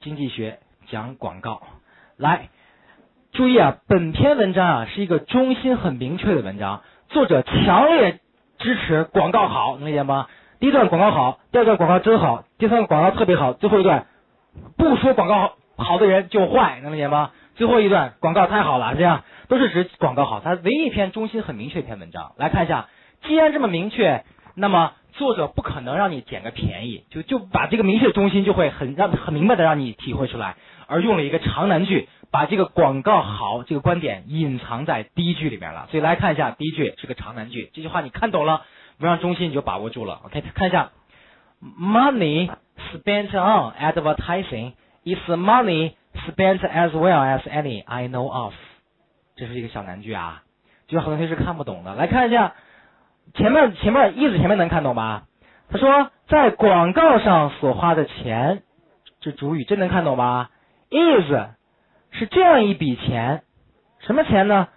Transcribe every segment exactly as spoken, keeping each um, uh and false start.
经济学讲广告。来，注意啊，本篇文章啊是一个中心很明确的文章，作者强烈支持广告好，能理解吗？第一段广告好，第二段广告真好，第三段广告特别好，最后一段不说广告好的人就坏，能理解吗？最后一段广告太好了，这样都是指广告好，它唯一一篇中心很明确一篇文章。来看一下，既然这么明确，那么作者不可能让你捡个便宜，就就把这个明确的中心就会很让很明白的让你体会出来，而用了一个长难句，把这个广告好这个观点隐藏在第一句里面了。所以来看一下第一句是个长难句，这句话你看懂了，文章中心你就把握住了。OK， 看一下 ，Money spent on advertising is money spent as well as any I know of。这是一个小难句啊，就很多同学是看不懂的。来看一下。前面前面意思前面能看懂吧？他说在广告上所花的钱，这主语真能看懂吧 ？is 是这样一笔钱，什么钱呢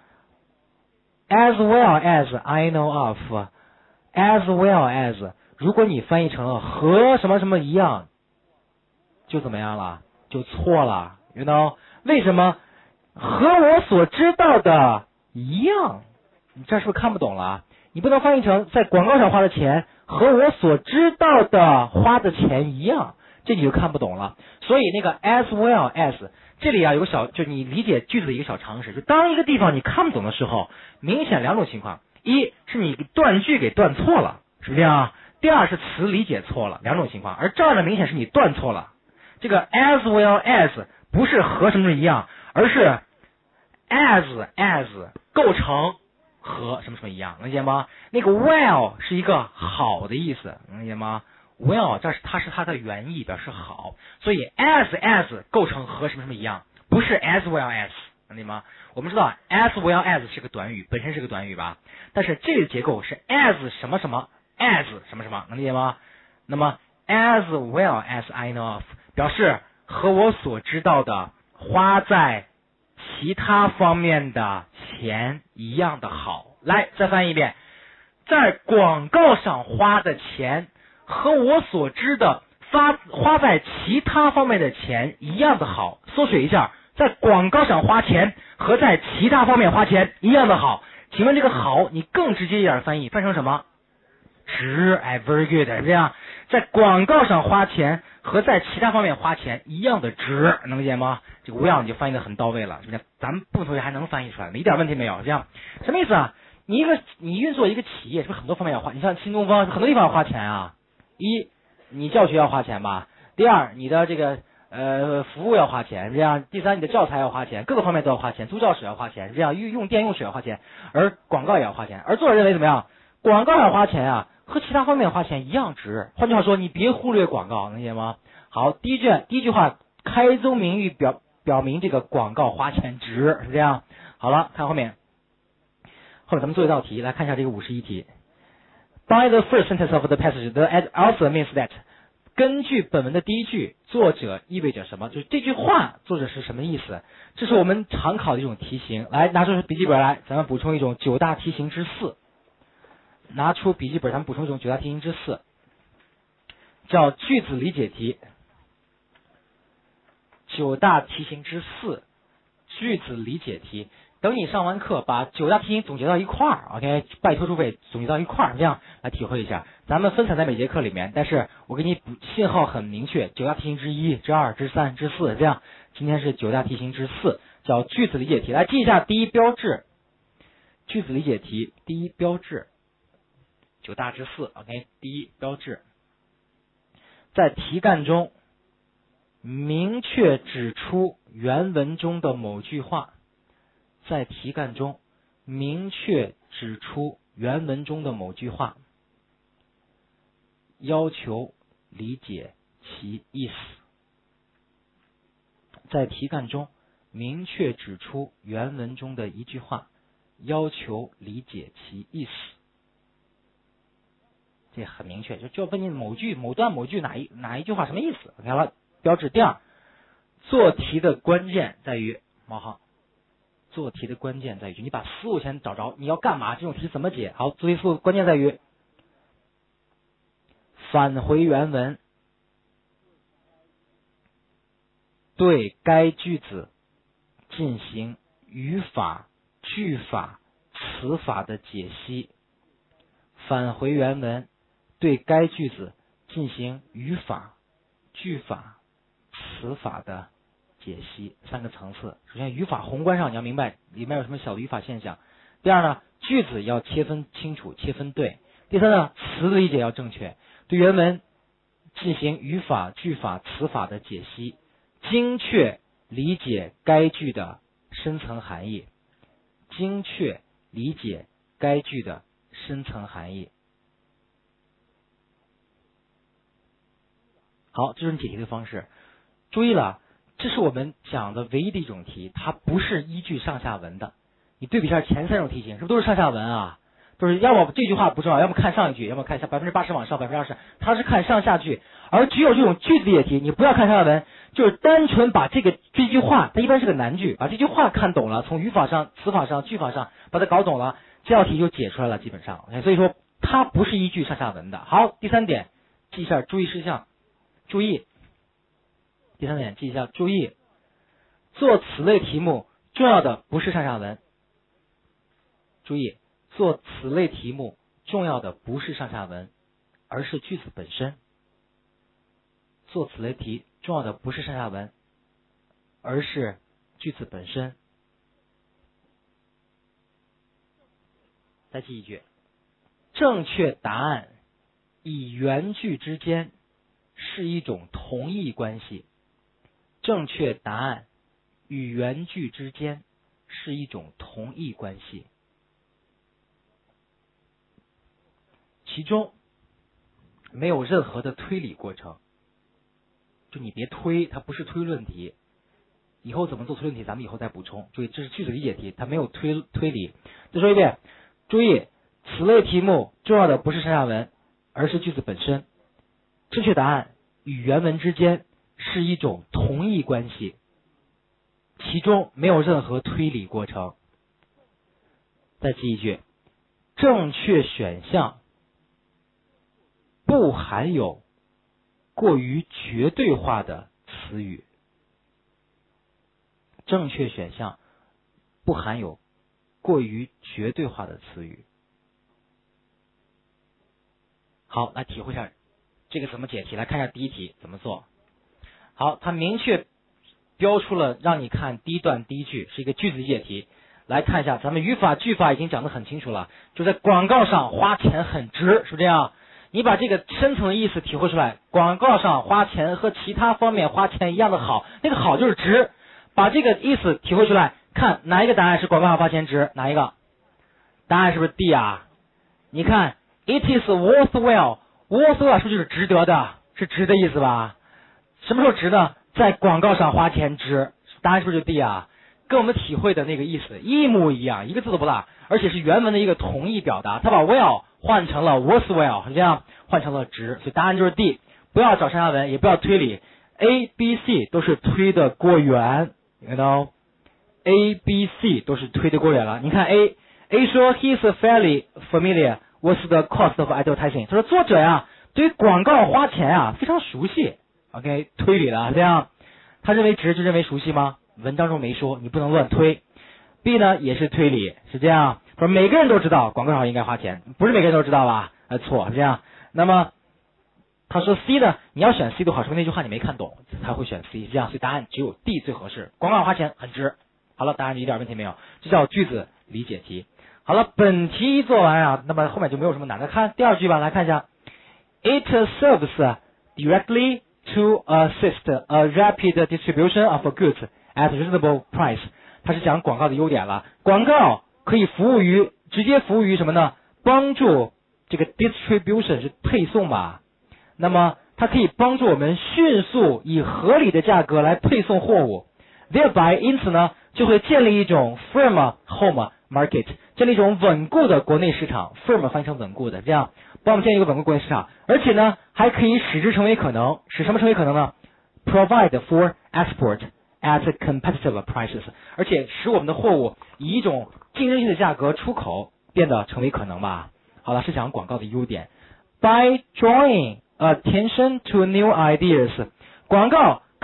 ？As well as I know of， as well as， 如果你翻译成了和什么什么一样，就怎么样了？就错了 ，you know？ 为什么？和我所知道的一样，你这是不是看不懂了？你不能翻译成在广告上花的钱和我所知道的花的钱一样，这你就看不懂了。所以那个 as well as 这里啊有个小，就你理解句子的一个小常识，就当一个地方你看不懂的时候，明显两种情况：一是你断句给断错了，是不是这样？第二是词理解错了，两种情况。而这儿呢，明显是你断错了。这个 as well as 不是和什么一样，而是 as as 构成。和什么什么一样，能理解吗？那个 well 是一个好的意思，能理解吗 ？well 这是它是它的原意，表示好，所以 as as 构成和什么什么一样，不是 as well as， 能理解吗？我们知道 as well as 是个短语，本身是个短语吧，但是这个结构是 as 什么什么 as 什么什么，能理解吗？那么 as well as I know of 表示和我所知道的花在其他方面的钱一样的好。来，再翻译一遍，在广告上花的钱和我所知的发花在其他方面的钱一样的好。缩水一下，在广告上花钱和在其他方面花钱一样的好。请问这个好，你更直接一点翻译，翻成什么？值，哎 ，very good， 这样，在广告上花钱和在其他方面花钱一样的值，能理解吗？这个 well 你就翻译的很到位了，咱们部分同学还能翻译出来，一点问题没有。这样什么意思啊？你一个你运作一个企业，是不是很多方面要花？你像新东方，很多地方要花钱啊。一，你教学要花钱吧；第二，你的这个呃服务要花钱；这样，第三，你的教材要花钱，各个方面都要花钱，租教室要花钱，这样用用电用水要花钱，而广告也要花钱。而作者认为怎么样？广告上花钱啊，和其他方面花钱一样值。换句话说，你别忽略广告，能理解吗？好，第一句第一句话开宗明义表表明这个广告花钱值，是这样。好了，看后面。后面咱们做一道题，来看一下这个五十一题。By the first sentence of the passage, the author means that 根据本文的第一句，作者意味着什么？就是这句话作者是什么意思？这是我们常考的一种题型。来，拿出笔记本来，咱们补充一种九大题型之四。拿出笔记本，咱们补充一种九大题型之四，叫句子理解题。九大题型之四，句子理解题。等你上完课，把九大题型总结到一块儿 ，OK， 拜托诸位总结到一块儿，这样来体会一下。咱们分散在每节课里面，但是我给你补信号很明确，九大题型之一、之二、之三、之四，这样今天是九大题型之四，叫句子理解题。来记一下第一标志，句子理解题第一标志，九大之四 ，OK， 第一标志，在题干中明确指出原文中的某句话。在题干中明确指出原文中的某句话，要求理解其意思。在题干中明确指出原文中的一句话，要求理解其意思。这很明确，就就问你某句、某段、某句哪一哪一句话什么意思 ？OK 了，标志。第二，做题的关键在于冒号。做题的关键在于，你把思路先找着，你要干嘛？这种题怎么解？好，做题思路关键在于返回原文， 对该句子进行语法、句法、词法的解析。返回原文，对该句子进行语法、句法、词法的解析。三个层次。首先，语法宏观上你要明白里面有什么小的语法现象。第二呢，句子要切分清楚、切分对。第三呢，词的理解要正确，对原文进行语法、句法、词法的解析，精确理解该句的深层含义。精确理解该句的深层含义。好，这是你解题的方式。注意了，这是我们讲的唯一的一种题，它不是依据上下文的。你对比一下前三种题型，是不是都是上下文啊？都是要么这句话不重要，要么看上一句，要么看下百分之八十往上百分之二十，它是看上下句。而只有这种句子解题，你不要看上下文，就是单纯把这个这句话，它一般是个难句，把这句话看懂了，从语法上、词法上、句法上把它搞懂了，这道题就解出来了，基本上。所以说它不是依据上下文的。好，第三点，记一下注意事项，注意。第三点，记一下注意，做此类题目重要的不是上下文。注意，做此类题目重要的不是上下文，而是句子本身。做此类题重要的不是上下文，而是句子本身。再记一句，正确答案与原句之间是一种同义关系。正确答案与原句之间是一种同义关系。其中没有任何的推理过程，就你别推，它不是推论题。以后怎么做推论题，咱们以后再补充。注意，这是句子理解题，它没有推推理。再说一遍，注意，此类题目重要的不是上下文，而是句子本身。正确答案与原文之间是一种同义关系，其中没有任何推理过程。再记一句，正确选项不含有过于绝对化的词语。正确选项不含有过于绝对化的词语。好，来体会一下这个怎么解题。来看一下第一题怎么做。好，它明确标出了让你看第一段第一句是一个句子理解题。来看一下，咱们语法句法已经讲得很清楚了，就在广告上花钱很值，是不是这样？你把这个深层的意思体会出来，广告上花钱和其他方面花钱一样的好，那个好就是值，把这个意思体会出来，看哪一个答案是广告上花钱值，哪一个？答案是不是 D 啊？你看 it is worthwhile， worthwhile 是不是就是值得的，是值的意思吧？什么时候值呢？在广告上花钱值，答案是不是就 D 啊？跟我们体会的那个意思一模一样，一个字都不落，而且是原文的一个同义表达，他把 well 换成了 worthwhile， 是这样，换成了值，所以答案就是 D。不要找上下文，也不要推理 ，A、B、C 都是推得过远 ，you know，A、B、C 都是推得过远了。你看 A，A 说 he is fairly familiar with the cost of advertising， 他说作者呀对于广告花钱啊非常熟悉 ，OK， 推理了，这样，他认为值就认为熟悉吗？文章中没说，你不能乱推。B 呢也是推理，是这样，说每个人都知道广告上应该花钱，不是每个人都知道吧？呃，错，是这样。那么他说 C 呢，你要选 C 的话，说明那句话你没看懂，才会选 C， 这样，所以答案只有 D 最合适。广告上花钱很值。好了，答案一点问题没有，这叫句子理解题。好了，本题一做完啊，那么后面就没有什么难的。看第二句吧，来看一下 ，It serves directly to assist a rapid distribution of goods at reasonable price。它是讲广告的优点了，广告可以服务于直接服务于什么呢？帮助这个 distribution 是配送吧，那么它可以帮助我们迅速以合理的价格来配送货物 ，thereby 因此呢就会建立一种 firm home market， 建立一种稳固的国内市场 ，firm 翻译成稳固的，这样帮我们建立一个稳固国内市场，而且呢还可以使之成为可能，使什么成为可能呢 ？Provide for export。at competitive prices， 而且使我们的货物以一种竞争性的价格出口变得成为可能吧。好了，是讲广告的优点。By drawing attention to new ideas， 广告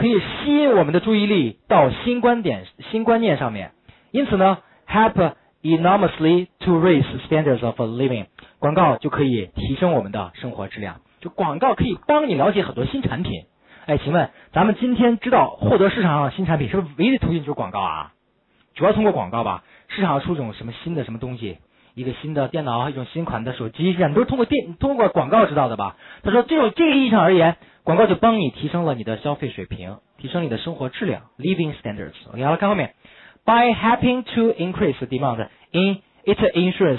可以吸引我们的注意力到新观点、新观念上面。因此呢 ，help enormously to raise standards of living， 广告就可以提升我们的生活质量。就广告可以帮你了解很多新产品。哎，请问咱们今天知道获得市场上的新产品，是不是唯一的途径就是广告啊？主要通过广告吧。市场上出种什么新的什么东西，一个新的电脑，一种新款的手机，这样都是通过电通过广告知道的吧？他说，这种这个意义上而言，广告就帮你提升了你的消费水平，提升你的生活质量 ，living standards。OK， 好了，看后面 ，by helping to increase the demand in it ensures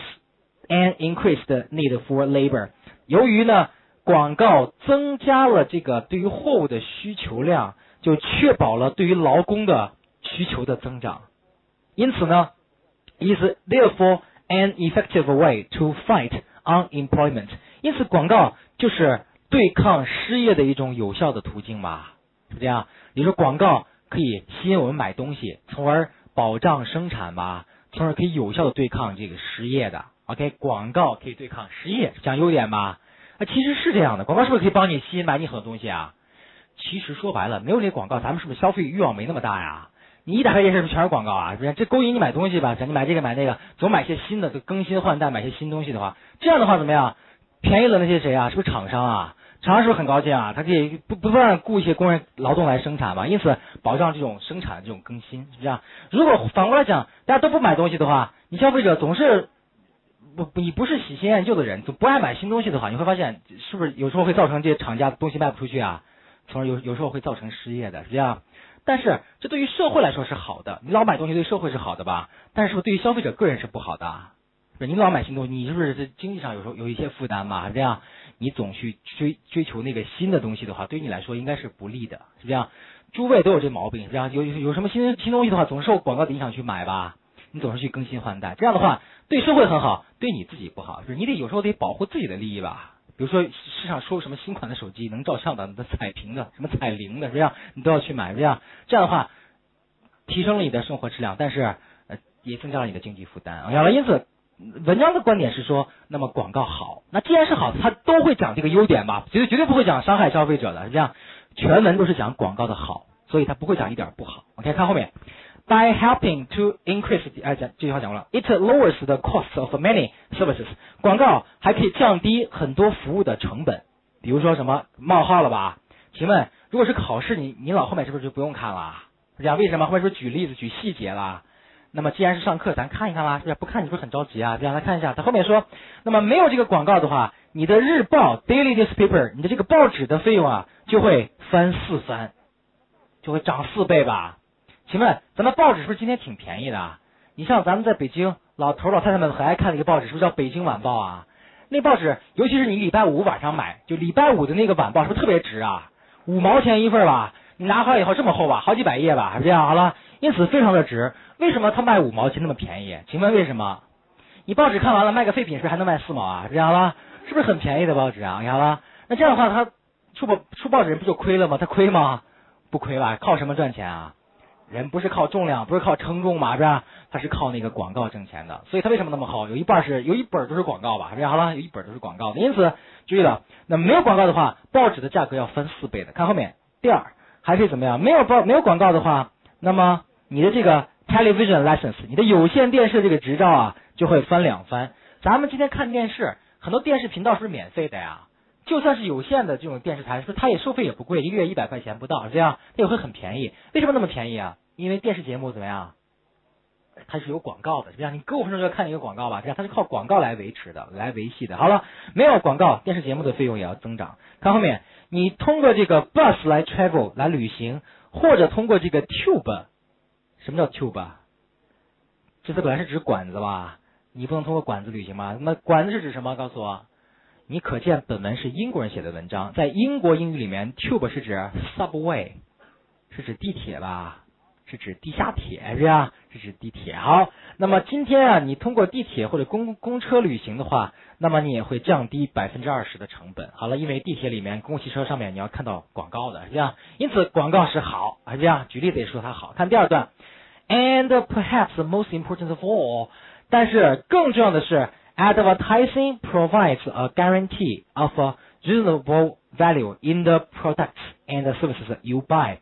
an increased need for labor。由于呢，广告增加了这个对于货物的需求量，就确保了对于劳工的需求的增长。因此呢 ，is therefore an effective way to fight unemployment。因此，广告就是对抗失业的一种有效的途径吧？是这样。你说广告可以吸引我们买东西，从而保障生产吧，从而可以有效的对抗这个失业的。OK， 广告可以对抗失业，讲优点吧？啊，其实是这样的，广告是不是可以帮你吸引买你很多东西啊？其实说白了，没有这些广告，咱们是不是消费欲望没那么大呀？你一打开电视，是不是全是广告啊？这勾引你买东西吧？你买这个买那个，总买些新的，更新换代，买些新东西的话，这样的话怎么样？便宜了那些谁啊？是不是厂商啊？厂商是不是很高兴啊？他可以不不断雇一些工人劳动来生产嘛，因此保障这种生产这种更新，是不是这样？如果反过来讲，大家都不买东西的话，你消费者总是不你不是喜新厌旧的人，总不爱买新东西的话，你会发现是不是有时候会造成这些厂家东西卖不出去啊？从而有有时候会造成失业的，是这样。但是这对于社会来说是好的，你老买东西对社会是好的吧？但是对于消费者个人是不好的。你老买新东西，你是不是在经济上有时候有一些负担嘛？这样你总去追追求那个新的东西的话，对于你来说应该是不利的，是这样。诸位都有这毛病，这样有有什么新新东西的话，总是受广告的影响去买吧，你总是去更新换代，这样的话对社会很好，对你自己不好，就是你得有时候得保护自己的利益吧。比如说市场说什么新款的手机能照相的、的彩屏的、什么彩铃的，这样你都要去买，这样这样的话提升了你的生活质量，但是呃也增加了你的经济负担。好了，因此文章的观点是说，那么广告好，那既然是好，它都会讲这个优点吧，绝对绝对不会讲伤害消费者的，是这样。全文都是讲广告的好，所以它不会讲一点不好。OK， 看后面。By helping to increase， 哎，讲这句话讲过了。It lowers the cost of many services。广告还可以降低很多服务的成本，比如说什么冒号了吧？请问，如果是考试，你你老后面是不是就不用看了？是这样？为什么？后面是不是举例子、举细节啦？那么既然是上课，咱看一看啦，是不是？不看你不是很着急啊？这样来看一下，他后面说，那么没有这个广告的话，你的日报 daily newspaper， 你的这个报纸的费用啊，就会翻四番，就会涨四倍吧？请问咱们报纸是不是今天挺便宜的啊？你像咱们在北京，老头老太太们很爱看的一个报纸，是不是叫《北京晚报》啊？那报纸，尤其是你礼拜五晚上买，就礼拜五的那个晚报，是不是特别值啊？五毛钱一份吧，你拿回来以后这么厚吧，好几百页吧，是这样。好了，因此非常的值。为什么它卖五毛钱那么便宜？请问为什么？你报纸看完了卖个废品，是不是还能卖四毛啊？这样了，是不是很便宜的报纸啊？好了，那这样的话，他出报出报纸人不就亏了吗？他亏吗？不亏吧？靠什么赚钱啊？人不是靠重量，不是靠称重嘛，是吧？他是靠那个广告挣钱的，所以他为什么那么好？有一半是有一本都是广告吧，这样好了，有一本都是广告的。因此注意了，那没有广告的话，报纸的价格要翻四倍的。看后面，第二还可以怎么样？没有报没有广告的话，那么你的这个 television license， 你的有线电视这个执照啊，就会翻两番。咱们今天看电视，很多电视频道是不是免费的呀？就算是有线的这种电视台，是不是它也收费也不贵，一个月一百块钱不到，这样它也会很便宜。为什么那么便宜啊？因为电视节目怎么样？它是有广告的，这样你隔五分钟就要看一个广告吧，这样它是靠广告来维持的，来维系的。好了，没有广告，电视节目的费用也要增长。看后面，你通过这个 bus 来 travel 来旅行，或者通过这个 tube， 什么叫 tube？ 这次本来是指管子吧？你不能通过管子旅行吗？那管子是指什么？告诉我。你可见本文是英国人写的文章，在英国英语里面 tube 是指 subway， 是指地铁吧？是指地下铁，是吧？是指地铁。好，那么今天啊，你通过地铁或者公公车旅行的话，那么你也会降低百分之二十的成本。好了，因为地铁里面、公共汽车上面你要看到广告的，是这样。因此广告是好，是这样。举例子也说它好。看第二段 ，and perhaps the most important of all， 但是更重要的是 ，advertising provides a guarantee of a reasonable value in the products and services you buy。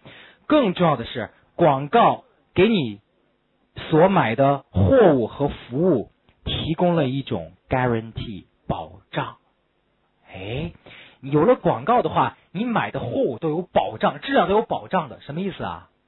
更重要的是，广告给你所买的货物和服务提供了一种 guarantee 保障。哎，有了广告的话，你买的货物都有保障，质量都有保障的，什么意思啊？